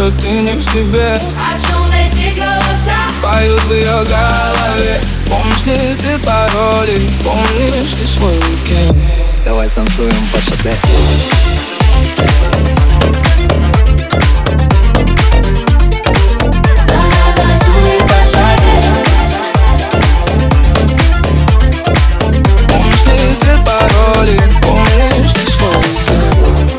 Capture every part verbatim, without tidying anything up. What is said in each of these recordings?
что ты не в себе. О чем эти голоса Поют в ее голове. Помнишь ли ты пароли? Помнишь ли свой уикенд? Давай станцуем по шаде. Помнишь ли ты пароли? Помнишь ли свой уикенд?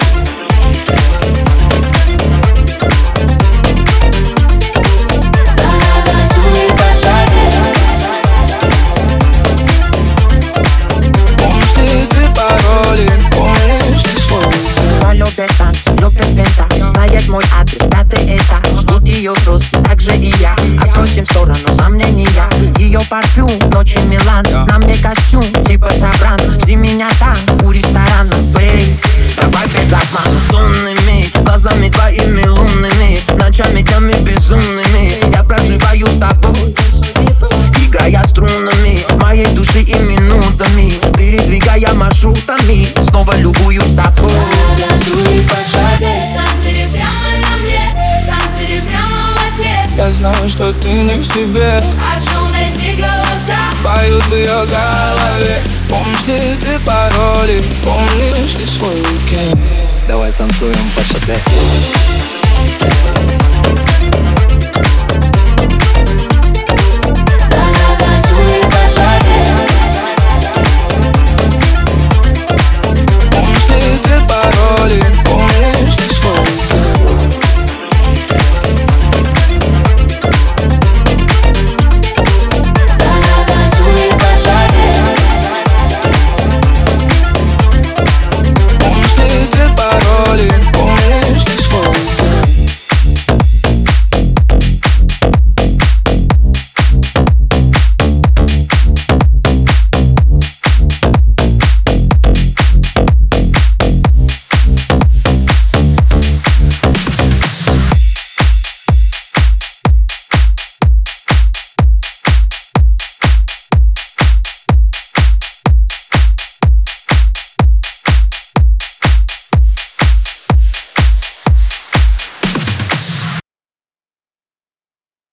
Помнишь ли ты пароли? Помнишь ли свой уикенд? Она любит танцы, любит винта, знает мой адрес, пятый этаж. Ждут ее друзья, так же и я. Отбросим в сторону сомнения. Ее парфюм, ночи Милан. На мне костюм, типа Сабран. Жди меня там, у ресторана, бей. Давай без обмана. Сонными глазами твоими лунными, ночами днями безумными я проживаю с тобой, играя струнами моей души и минутами, передвигая маршрутами, снова любуюсь тобой. танцуй по шаге. Танцели прямо на мне, танцели прямо во тьме. Я знаю, что ты не в себе. О чем эти голоса Поют в ее голове. Помнишь ли ты пароли? Помнишь ли свой уикенд? Давай станцуем по шаде.